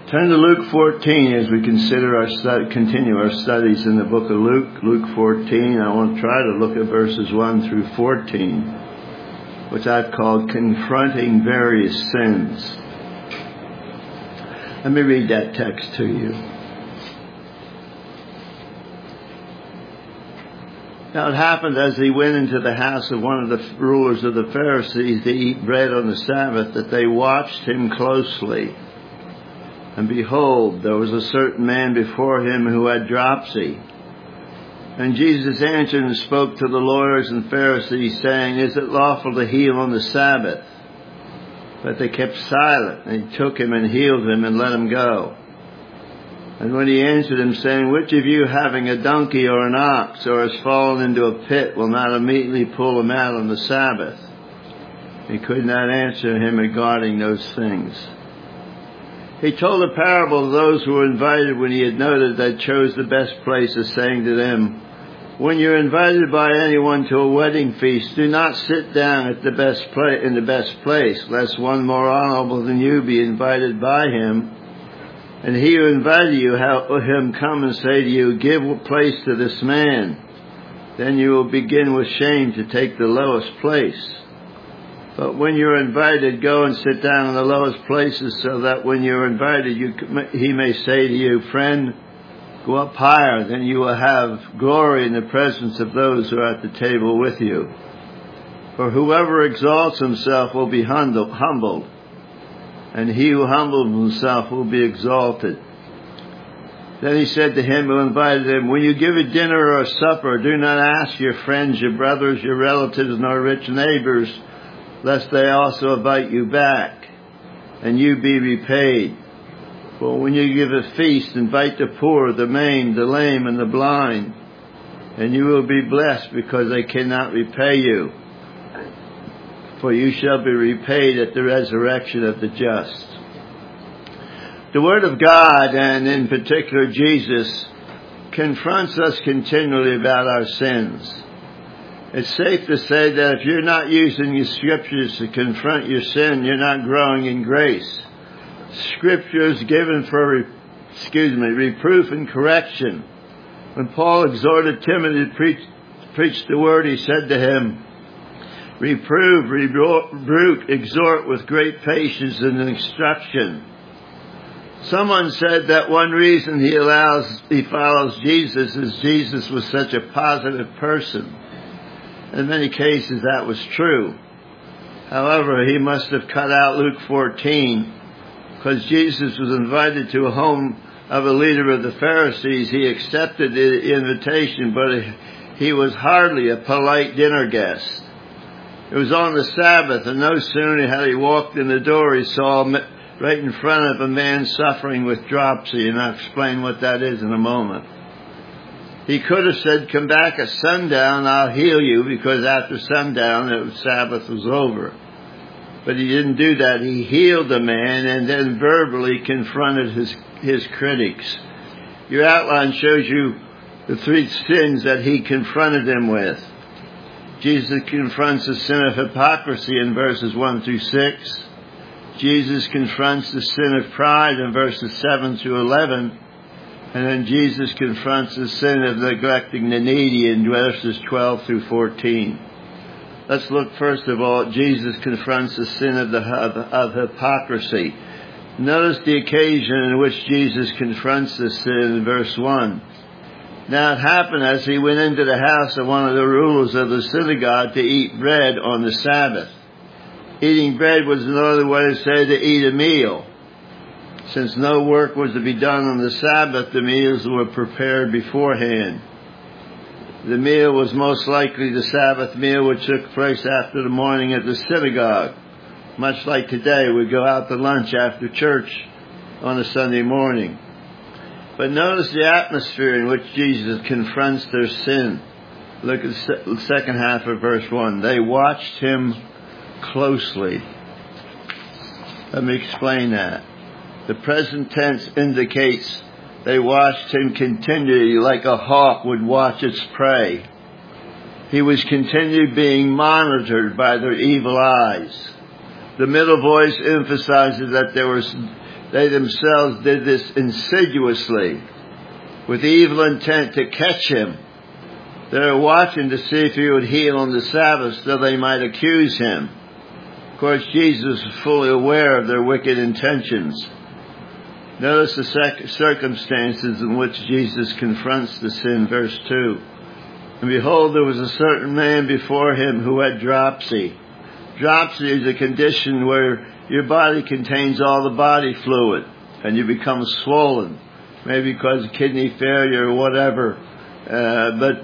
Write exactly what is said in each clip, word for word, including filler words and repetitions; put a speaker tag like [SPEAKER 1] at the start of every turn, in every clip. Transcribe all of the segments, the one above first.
[SPEAKER 1] Turn to Luke fourteen as we consider our stud- continue our studies in the book of Luke. Luke fourteen. I want to try to look at verses one through fourteen, which I've called confronting various sins. Let me read that text to you. Now it happened as he went into the house of one of the rulers of the Pharisees to eat bread on the Sabbath that they watched him closely. And behold, there was a certain man before him who had dropsy. And Jesus answered and spoke to the lawyers and Pharisees, saying, Is it lawful to heal on the Sabbath? But they kept silent, and he took him and healed him and let him go. And when he answered him, saying, Which of you, having a donkey or an ox, or has fallen into a pit, will not immediately pull him out on the Sabbath? He could not answer him regarding those things. He told a parable of those who were invited when he had noted they chose the best places, saying to them, When you are invited by anyone to a wedding feast, do not sit down at the best pla- in the best place, lest one more honorable than you be invited by him. And he who invited you, have him come and say to you, Give place to this man. Then you will begin with shame to take the lowest place. But when you're invited, go and sit down in the lowest places, so that when you're invited, you, he may say to you, Friend, go up higher, then you will have glory in the presence of those who are at the table with you. For whoever exalts himself will be humbled, and he who humbles himself will be exalted. Then he said to him who invited him, When you give a dinner or a supper, do not ask your friends, your brothers, your relatives, nor rich neighbors, lest they also invite you back, and you be repaid. For when you give a feast, invite the poor, the maimed, the lame, and the blind, and you will be blessed, because they cannot repay you. For you shall be repaid at the resurrection of the just. The Word of God, and in particular Jesus, confronts us continually about our sins. It's safe to say that if you're not using your scriptures to confront your sin, you're not growing in grace. Scriptures given for, excuse me, reproof and correction. When Paul exhorted Timothy to preach, preach the word, he said to him, Reprove, rebuke, exhort with great patience and instruction. Someone said that one reason he allows, he follows Jesus is Jesus was such a positive person. In many cases that was true. However, he must have cut out Luke fourteen, because Jesus was invited to a home of a leader of the Pharisees. He accepted the invitation, but he was hardly a polite dinner guest. It was on the Sabbath, and no sooner had he walked in the door, he saw right in front of a man suffering with dropsy, and I'll explain what that is in a moment. He could have said, Come back at sundown, I'll heal you, because after sundown, the Sabbath was over. But he didn't do that. He healed the man and then verbally confronted his, his critics. Your outline shows you the three sins that he confronted them with. Jesus confronts the sin of hypocrisy in verses one through six. Jesus confronts the sin of pride in verses seven through eleven. And then Jesus confronts the sin of neglecting the needy in verses twelve through fourteen. Let's look first of all, Jesus confronts the sin of, the, of, of hypocrisy. Notice the occasion in which Jesus confronts this sin in verse one. Now it happened as he went into the house of one of the rulers of the synagogue to eat bread on the Sabbath. Eating bread was another way to say to eat a meal. Since no work was to be done on the Sabbath, the meals were prepared beforehand. The meal was most likely the Sabbath meal which took place after the morning at the synagogue. Much like today, we go out to lunch after church on a Sunday morning. But notice the atmosphere in which Jesus confronts their sin. Look at the second half of verse one. They watched him closely. Let me explain that. The present tense indicates they watched him continually like a hawk would watch its prey. He was continually being monitored by their evil eyes. The middle voice emphasizes that there was They themselves did this insidiously, with evil intent to catch him. They were watching to see if he would heal on the Sabbath so they might accuse him. Of course, Jesus was fully aware of their wicked intentions. Notice the sec- circumstances in which Jesus confronts the sin, verse two. And behold, there was a certain man before him who had dropsy. Dropsy is a condition where your body contains all the body fluid and you become swollen, maybe because of kidney failure or whatever. Uh, but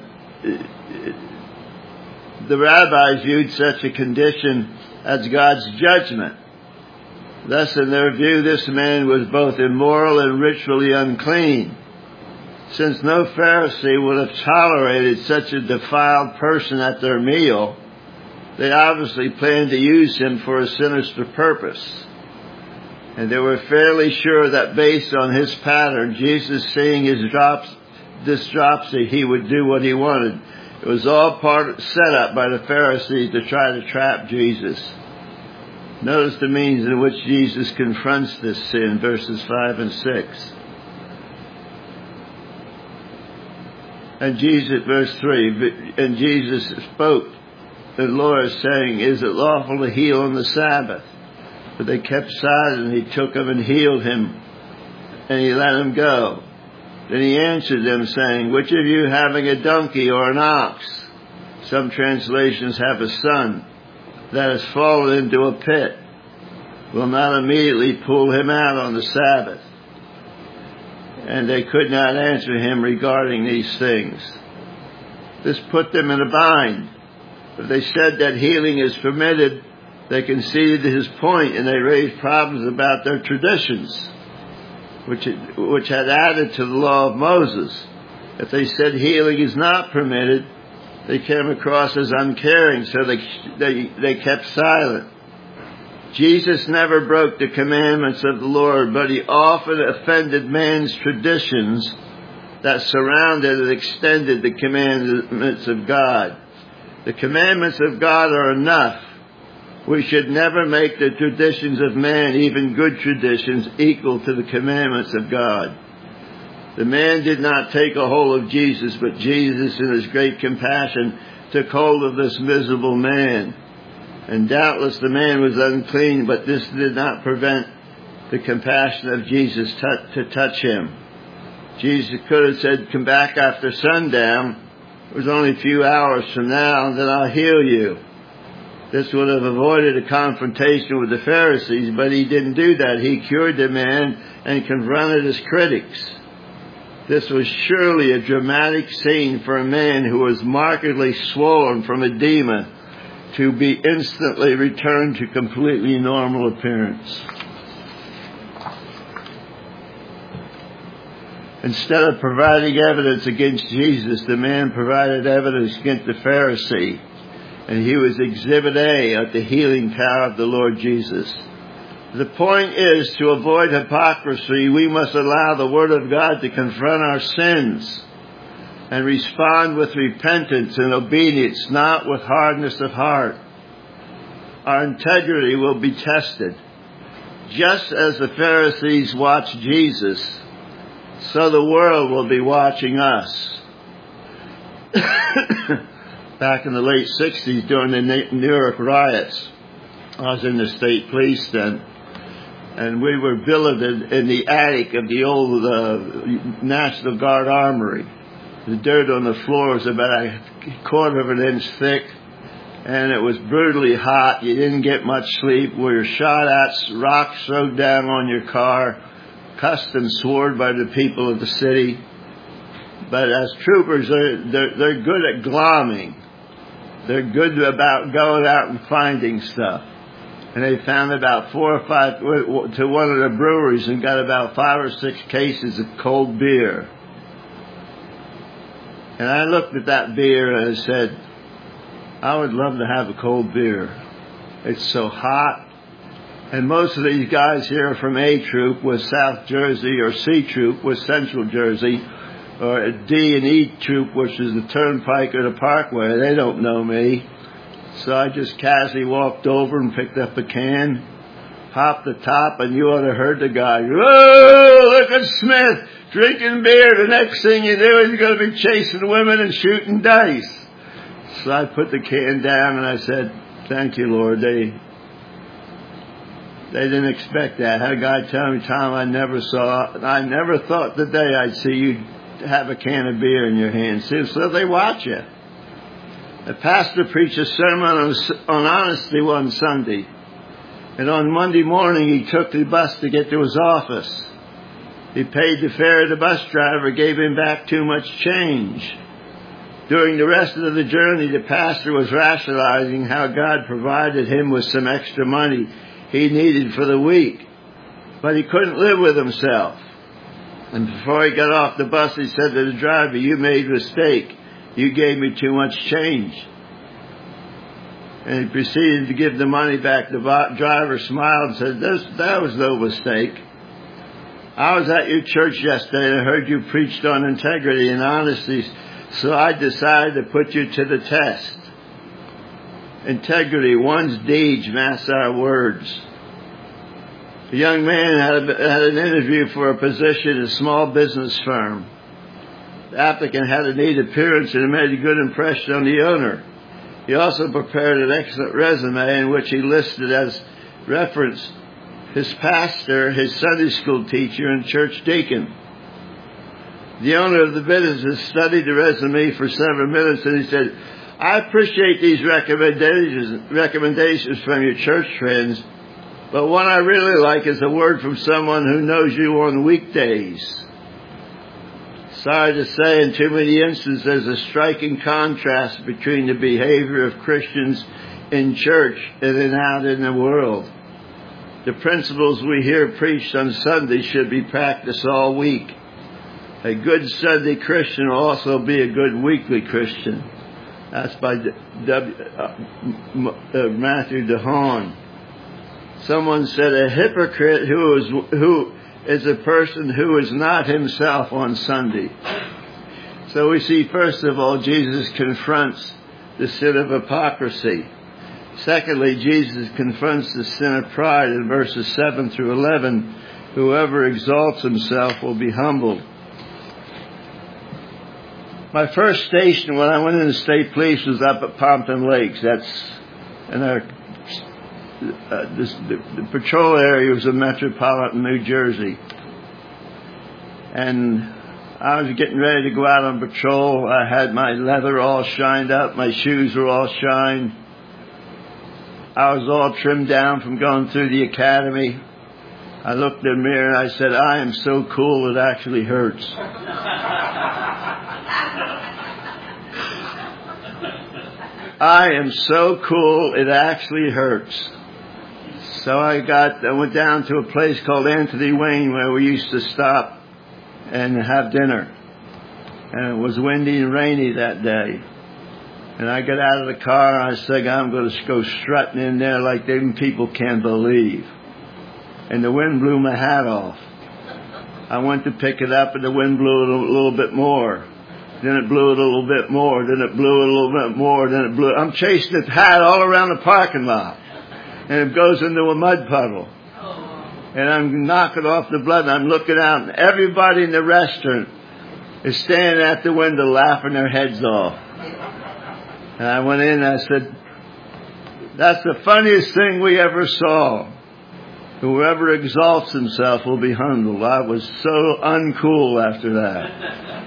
[SPEAKER 1] the rabbis viewed such a condition as God's judgment. Thus, in their view, this man was both immoral and ritually unclean. Since no Pharisee would have tolerated such a defiled person at their meal, they obviously planned to use him for a sinister purpose. And they were fairly sure that based on his pattern, Jesus seeing his drops, this dropsy, he would do what he wanted. It was all part set up by the Pharisees to try to trap Jesus. Notice the means in which Jesus confronts this sin, verses five and six. And Jesus, verse three, and Jesus spoke, the Lord saying, is it lawful to heal on the Sabbath? But they kept silent, and he took him and healed him, and he let him go. Then he answered them, saying, which of you having a donkey or an ox? Some translations have a son that has fallen into a pit, will not immediately pull him out on the Sabbath. And they could not answer him regarding these things. This put them in a bind. If they said that healing is permitted, they conceded his point, and they raised problems about their traditions, which which had added to the law of Moses. If they said healing is not permitted, they came across as uncaring, so they they, they kept silent. Jesus never broke the commandments of the Lord, but he often offended man's traditions that surrounded and extended the commandments of God. The commandments of God are enough. We should never make the traditions of man, even good traditions, equal to the commandments of God. The man did not take a hold of Jesus, but Jesus, in his great compassion, took hold of this miserable man. And doubtless the man was unclean, but this did not prevent the compassion of Jesus to, to touch him. Jesus could have said, come back after sundown. It was only a few hours from now, and then I'll heal you. This would have avoided a confrontation with the Pharisees, but he didn't do that. He cured the man and confronted his critics. This was surely a dramatic scene for a man who was markedly swollen from edema to be instantly returned to completely normal appearance. Instead of providing evidence against Jesus, the man provided evidence against the Pharisee. And he was Exhibit A of the healing power of the Lord Jesus. The point is, to avoid hypocrisy, we must allow the Word of God to confront our sins and respond with repentance and obedience, not with hardness of heart. Our integrity will be tested. Just as the Pharisees watched Jesus, so the world will be watching us. Back in the late sixties, during the New York riots, I was in the state police then, and we were billeted in the attic of the old uh, National Guard Armory. The dirt on the floor was about a quarter of an inch thick, and it was brutally hot. You didn't get much sleep. We were shot at, rocks thrown down on your car, cussed and sworn by the people of the city. But as troopers, they're, they're, they're good at glomming. They're good about going out and finding stuff. And they found about four or five to one of the breweries and got about five or six cases of cold beer. And I looked at that beer and I said, I would love to have a cold beer. It's so hot. And most of these guys here are from A Troop with South Jersey, or C Troop with Central Jersey, or D and E Troop, which is the Turnpike or the Parkway. They don't know me. So I just casually walked over and picked up a can, popped the top, and you ought to have heard the guy, "Whoa, look at Smith drinking beer. The next thing you do, he's going to be chasing women and shooting dice." So I put the can down and I said, "Thank you, Lord." They they didn't expect that. I had a guy tell me, "Tom, I never saw, I never thought the day I'd see you have a can of beer in your hand." So they watch you. A pastor preached a sermon on, on honesty one Sunday. And on Monday morning, he took the bus to get to his office. He paid the fare of the bus driver, gave him back too much change. During the rest of the journey, the pastor was rationalizing how God provided him with some extra money he needed for the week. But he couldn't live with himself. And before he got off the bus, he said to the driver, "You made a mistake. You gave me too much change." And he proceeded to give the money back. The driver smiled and said, this, that was no mistake. I was at your church yesterday and I heard you preached on integrity and honesty, so I decided to put you to the test. Integrity, one's deeds match our words. A young man had, a, had an interview for a position in a small business firm. The applicant had a neat appearance and made a good impression on the owner. He also prepared an excellent resume in which he listed as reference his pastor, his Sunday school teacher, and church deacon. The owner of the business studied the resume for several minutes and he said, "I appreciate these recommendations, recommendations from your church friends, but one I really like is a word from someone who knows you on weekdays." Sorry to say, in too many instances, there's a striking contrast between the behavior of Christians in church and then out in the world. The principles we hear preached on Sunday should be practiced all week. A good Sunday Christian will also be a good weekly Christian. That's by w, uh, uh, Matthew DeHaan. Someone said a hypocrite who is who is a person who is not himself on Sunday. So we see, first of all, Jesus confronts the sin of hypocrisy. Secondly, Jesus confronts the sin of pride in verses seven through eleven. Whoever exalts himself will be humbled. My first station when I went into state police was up at Pompton Lakes. That's in our uh, this, the, the patrol area was in metropolitan New Jersey, and I was getting ready to go out on patrol. I had my leather all shined up, my shoes were all shined. I was all trimmed down from going through the academy. I looked in the mirror and I said, "I am so cool it actually hurts." I am so cool it actually hurts. So I got, I went down to a place called Anthony Wayne where we used to stop and have dinner. And it was windy and rainy that day. And I got out of the car and I said, "I'm going to go strutting in there like them people can't believe." And the wind blew my hat off. I went to pick it up and the wind blew it a little bit more. Then it blew it a little bit more. Then it blew it a little bit more. Then it blew it. I'm chasing the hat all around the parking lot. And it goes into a mud puddle. And I'm knocking off the blood and I'm looking out and everybody in the restaurant is standing at the window laughing their heads off. And I went in and I said, "That's the funniest thing we ever saw. Whoever exalts himself will be humbled." I was so uncool after that.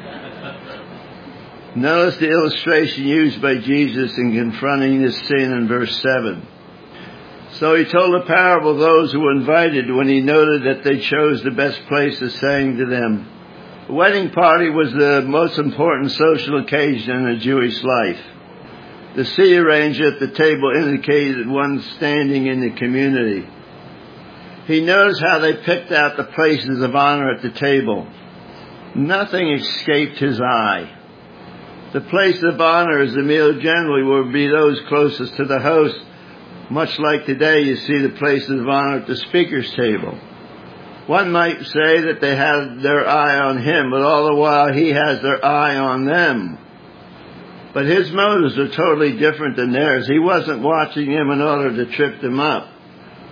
[SPEAKER 1] Notice the illustration used by Jesus in confronting this sin in verse seven. So he told a parable of those who were invited when he noted that they chose the best places, saying to them, the wedding party was the most important social occasion in a Jewish life. The seat arranger at the table indicated one standing in the community. He noticed how they picked out the places of honor at the table. Nothing escaped his eye. The place of honor as the meal generally would be those closest to the host. Much like today, you see the places of honor at the speaker's table. One might say that they had their eye on him, but all the while he has their eye on them. But his motives are totally different than theirs. He wasn't watching them in order to trip them up.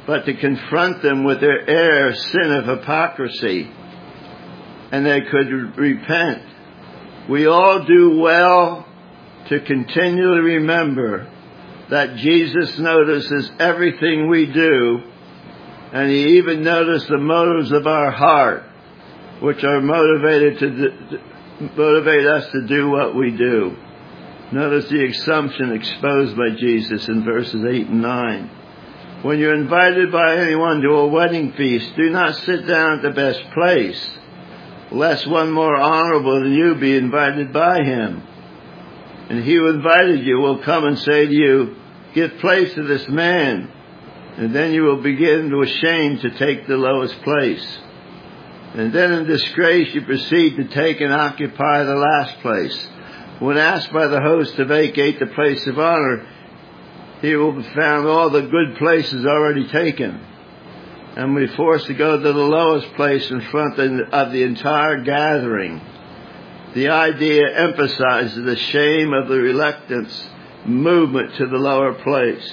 [SPEAKER 1] but to confront them with their error, sin of hypocrisy, and they could repent. We all do well to continually remember that Jesus notices everything we do, and He even noticed the motives of our heart, which are motivated to, to motivate us to do what we do. Notice the assumption exposed by Jesus in verses eight and nine. When you're invited by anyone to a wedding feast, do not sit down at the best place, lest one more honorable than you be invited by him. And he who invited you will come and say to you, give place to this man. And then you will begin to ashamed to take the lowest place. And then in disgrace you proceed to take and occupy the last place. When asked by the host to vacate the place of honor, he will have found all the good places already taken, and will be forced to go to the lowest place in front of the entire gathering. The idea emphasizes the shame of the reluctance movement to the lower place.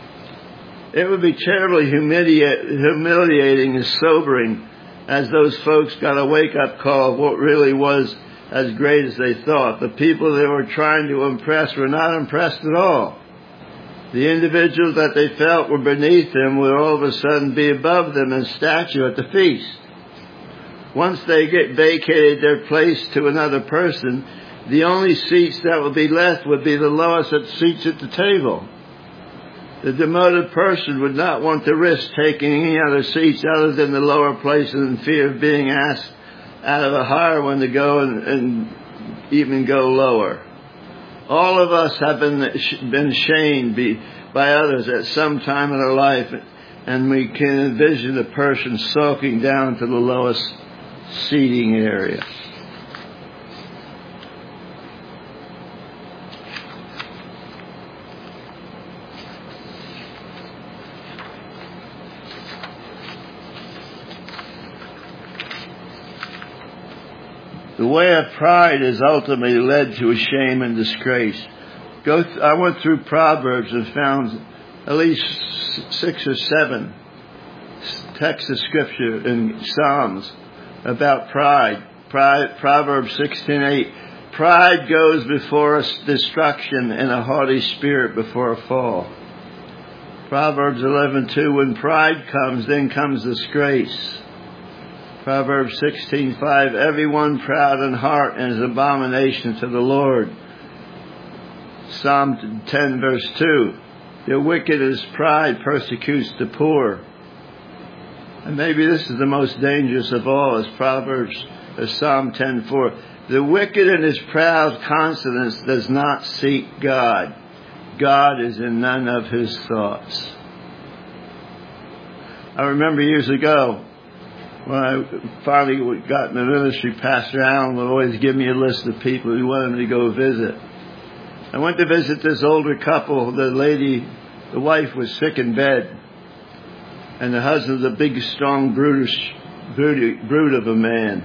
[SPEAKER 1] It would be terribly humiliating and sobering, as those folks got a wake-up call of what really was as great as they thought. The people they were trying to impress were not impressed at all. The individuals that they felt were beneath them would all of a sudden be above them in stature at the feast. Once they get vacated their place to another person, the only seats that would be left would be the lowest seats at the table. The demoted person would not want to risk taking any other seats other than the lower places in fear of being asked out of a higher one to go and, and even go lower. All of us have been been shamed by others at some time in our life, and we can envision a person sulking down to the lowest seating area. The way of pride is ultimately led to a shame and disgrace. Go th- I went through Proverbs and found at least six or seven texts of Scripture in Psalms about pride. Pride, Proverbs sixteen eight. Pride goes before us destruction, and a haughty spirit before a fall. Proverbs eleven two. When pride comes, then comes disgrace. Proverbs sixteen five. Everyone proud in heart is an abomination to the Lord. Psalm ten verse two. The wicked's pride persecutes the poor. And maybe this is the most dangerous of all, is Proverbs, or Psalm ten four. The wicked in his proud confidence does not seek God. God is in none of his thoughts. I remember years ago, when I finally got in the ministry, Pastor Allen would always give me a list of people he wanted me to go visit. I went to visit this older couple. The lady, the wife was sick in bed, and the husband was a big, strong, brutish, brute, brute of a man.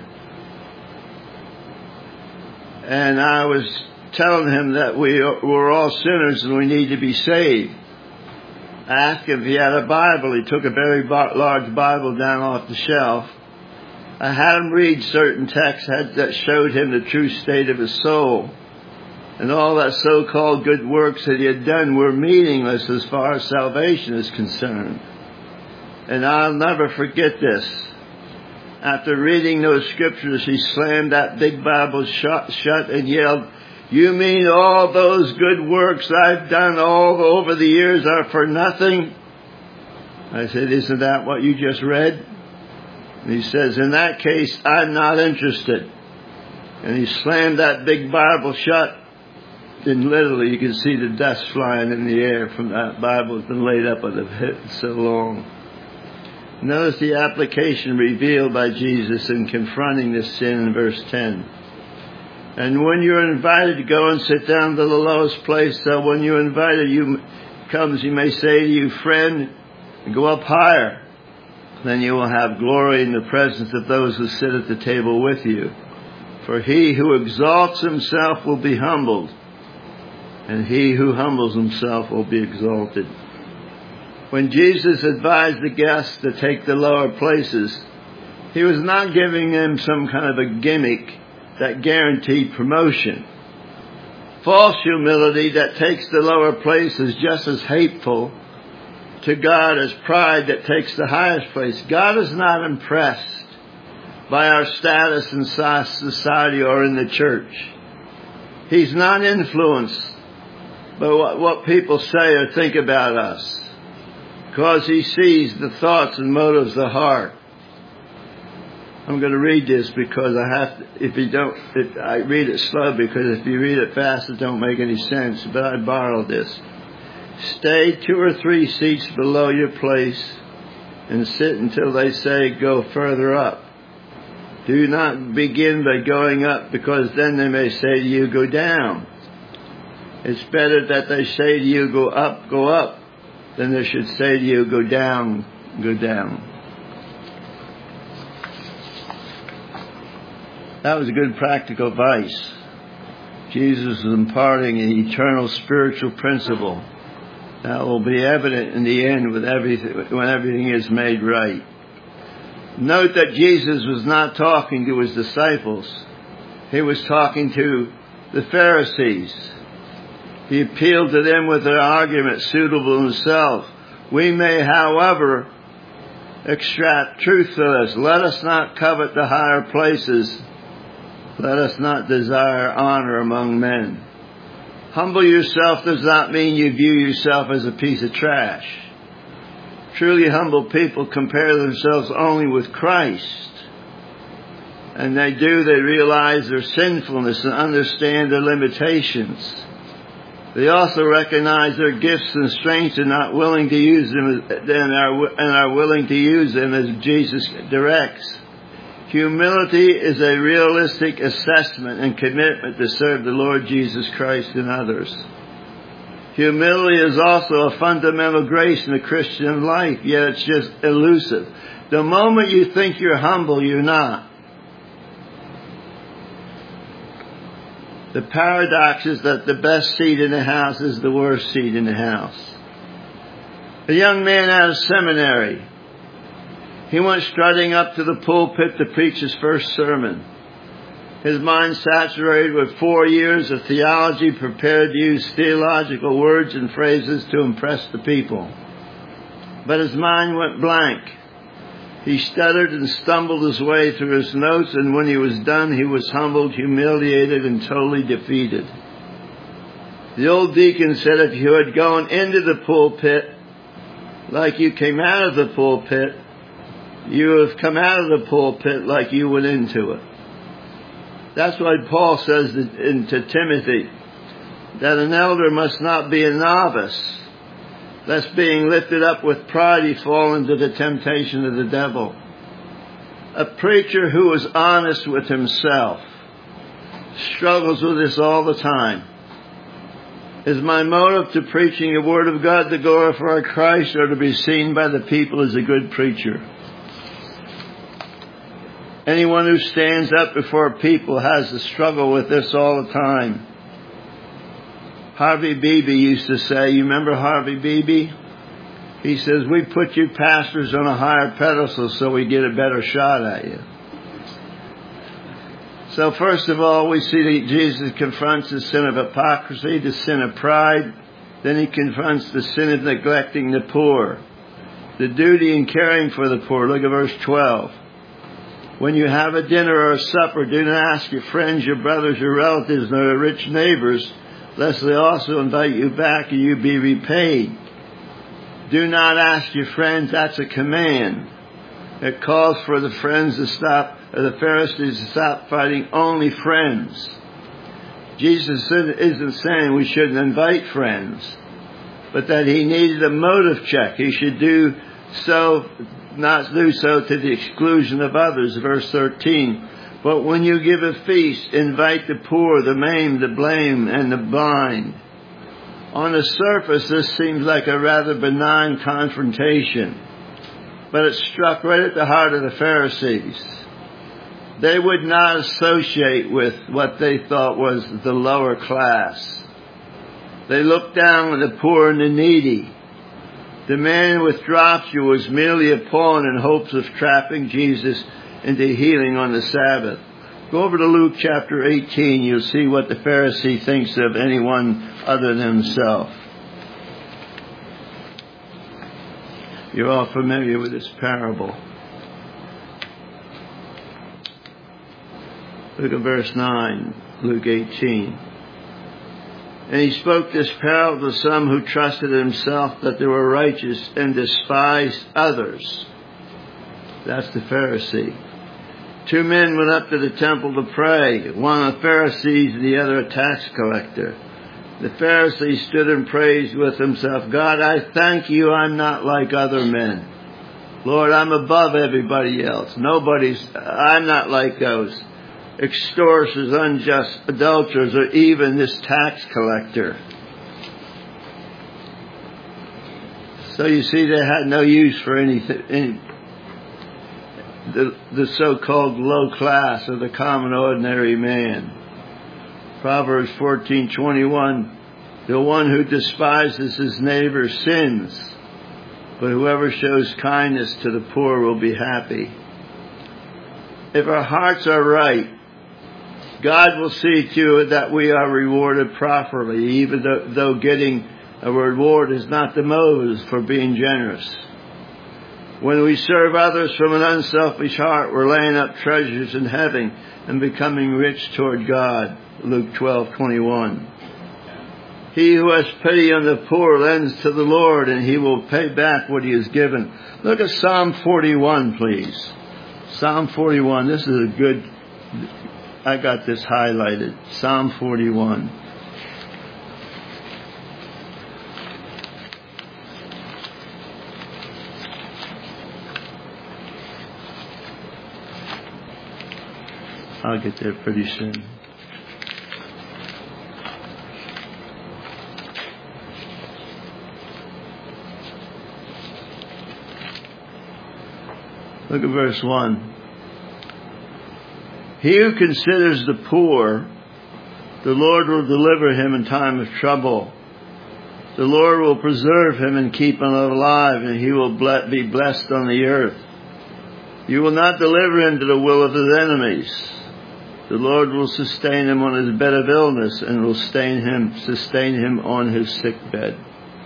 [SPEAKER 1] And I was telling him that we were all sinners and we need to be saved. I asked him if he had a Bible. He took a very large Bible down off the shelf. I had him read certain texts that showed him the true state of his soul. And all that so-called good works that he had done were meaningless as far as salvation is concerned. And I'll never forget this. After reading those scriptures, he slammed that big Bible shut, shut and yelled, "You mean all those good works I've done all over the years are for nothing?" I said, "Isn't that what you just read?" And he says, "In that case, I'm not interested." And he slammed that big Bible shut. And literally you can see the dust flying in the air from that Bible that's been laid up on the pit so long. Notice the application revealed by Jesus in confronting this sin in verse ten. And when you're invited to go and sit down to the lowest place, so when you're invited, you comes, you may say to you, "Friend, go up higher." Then you will have glory in the presence of those who sit at the table with you. For he who exalts himself will be humbled, and he who humbles himself will be exalted. When Jesus advised the guests to take the lower places, he was not giving them some kind of a gimmick that guaranteed promotion. False humility that takes the lower place is just as hateful to God as pride that takes the highest place. God is not impressed by our status in society or in the church. He's not influenced by what, what people say or think about us, because he sees the thoughts and motives of the heart. I'm going to read this because I have to, if you don't, if I read it slow, because if you read it fast, it don't make any sense. But I borrowed this. Stay two or three seats below your place and sit until they say go further up. Do not begin by going up, because then they may say to you, go down. It's better that they say to you, go up, go up, than they should say to you, go down, go down. That was a good practical advice. Jesus is imparting an eternal spiritual principle that will be evident in the end with everything, when everything is made right. Note that Jesus was not talking to his disciples. He was talking to the Pharisees. He appealed to them with an argument suitable to himself. We may, however, extract truth from this. Let us not covet the higher places. Let us not desire honor among men. Humble yourself does not mean you view yourself as a piece of trash. Truly humble people compare themselves only with Christ. And they do, they realize their sinfulness and understand their limitations. They also recognize their gifts and strengths and not willing to use them, and are, and are willing to use them as Jesus directs. Humility is a realistic assessment and commitment to serve the Lord Jesus Christ and others. Humility is also a fundamental grace in the Christian life, yet it's just elusive. The moment you think you're humble, you're not. The paradox is that the best seat in the house is the worst seat in the house. A young man out of seminary, he went strutting up to the pulpit to preach his first sermon. His mind saturated with four years of theology, prepared to use theological words and phrases to impress the people. But his mind went blank. He stuttered and stumbled his way through his notes, and when he was done, he was humbled, humiliated, and totally defeated. The old deacon said, if you had gone into the pulpit like you came out of the pulpit, you would have come out of the pulpit like you went into it. That's why Paul says to Timothy that an elder must not be a novice, lest being lifted up with pride he fall into the temptation of the devil. A preacher who is honest with himself struggles with this all the time. Is my motive to preaching the Word of God to glorify Christ, or to be seen by the people as a good preacher? Anyone who stands up before people has to struggle with this all the time. Harvey Beebe used to say, you remember Harvey Beebe? He says, we put you pastors on a higher pedestal so we get a better shot at you. So first of all, we see that Jesus confronts the sin of hypocrisy, the sin of pride. Then he confronts the sin of neglecting the poor, the duty in caring for the poor. Look at verse twelve. When you have a dinner or a supper, do not ask your friends, your brothers, your relatives, nor your rich neighbors, lest they also invite you back and you be repaid. Do not ask your friends. That's a command. It calls for the friends to stop, or the Pharisees to stop fighting only friends. Jesus isn't saying we shouldn't invite friends, but that he needed a motive check. He should do so, not do so to the exclusion of others. Verse thirteen. But when you give a feast, invite the poor, the maimed, the lame, and the blind. On the surface, this seems like a rather benign confrontation, but it struck right at the heart of the Pharisees. They would not associate with what they thought was the lower class. They looked down on the poor and the needy. The man with dropsy was merely a pawn in hopes of trapping Jesus into healing on the Sabbath. Go over to Luke chapter eighteen. You'll see what the Pharisee thinks of anyone other than himself. You're all familiar with this parable. Look at verse nine, Luke eighteen. And he spoke this parable to some who trusted in himself that they were righteous and despised others. That's the Pharisee. Two men went up to the temple to pray, one a Pharisee and the other a tax collector. The Pharisee stood and praised with himself, God, I thank you I'm not like other men. Lord, I'm above everybody else. Nobody's, I'm not like those extortioners, unjust adulterers, or even this tax collector. So you see, they had no use for anything, any, the, the so-called low class or the common ordinary man. Proverbs fourteen twenty-one, the one who despises his neighbor sins, but whoever shows kindness to the poor will be happy. If our hearts are right, God will see to it that we are rewarded properly, even though, though getting a reward is not the motive for being generous. When we serve others from an unselfish heart, we're laying up treasures in heaven and becoming rich toward God. Luke twelve twenty-one. He who has pity on the poor lends to the Lord, and he will pay back what he has given. Look at Psalm forty-one, please. Psalm forty-one. This is a good... I got this highlighted. Psalm forty-one. I'll get there pretty soon. Look at verse one. He who considers the poor, the Lord will deliver him in time of trouble. The Lord will preserve him and keep him alive, and he will be blessed on the earth. You will not deliver him to the will of his enemies. The Lord will sustain him on his bed of illness, and will sustain him, sustain him on his sick bed.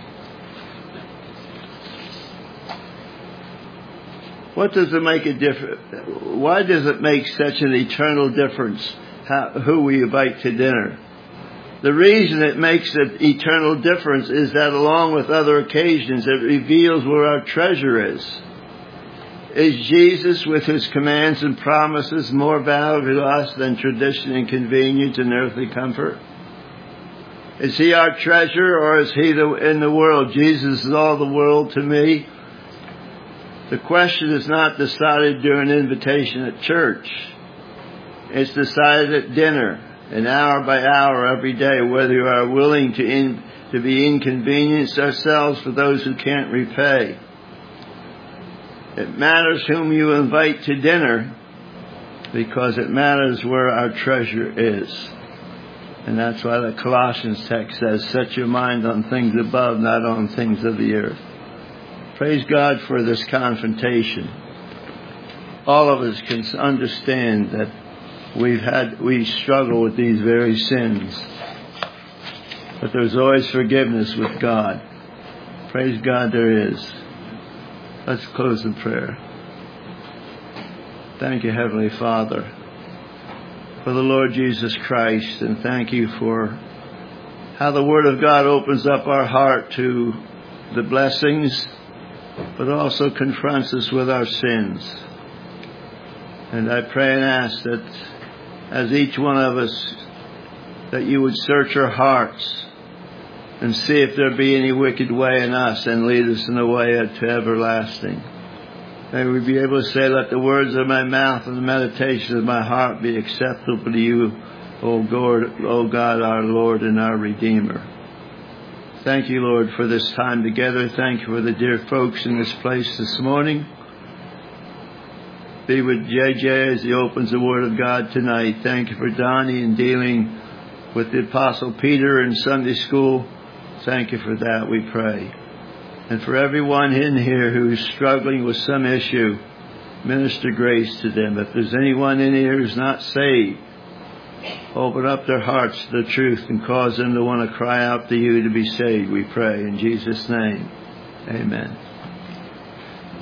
[SPEAKER 1] What does it make a difference? Why does it make such an eternal difference how, who we invite to dinner? The reason it makes an eternal difference is that along with other occasions, it reveals where our treasure is. Is Jesus, with his commands and promises, more valuable to us than tradition and convenience and earthly comfort? Is he our treasure, or is he the, in the world? Jesus is all the world to me. The question is not decided during invitation at church. It's decided at dinner, an hour by hour every day, whether you are willing to, in, to be inconvenienced ourselves for those who can't repay. It matters whom you invite to dinner, because it matters where our treasure is. And that's why the Colossians text says, set your mind on things above, not on things of the earth. Praise God for this confrontation. All of us can understand that we've had, we struggle with these very sins. But there's always forgiveness with God. Praise God there is. Let's close in prayer. Thank you, Heavenly Father, for the Lord Jesus Christ, and thank you for how the Word of God opens up our heart to the blessings, but also confronts us with our sins. And I pray and ask that as each one of us, that you would search our hearts and see if there be any wicked way in us, and lead us in the way to everlasting. May we be able to say, let the words of my mouth and the meditation of my heart be acceptable to you, O God, O God, our Lord and our Redeemer. Thank you, Lord, for this time together. Thank you for the dear folks in this place this morning. Be with J J as he opens the Word of God tonight. Thank you for Donnie in dealing with the Apostle Peter in Sunday school. Thank you for that, we pray. And for everyone in here who is struggling with some issue, minister grace to them. If there's anyone in here who's not saved, open up their hearts to the truth and cause them to want to cry out to you to be saved, we pray. In Jesus' name, amen.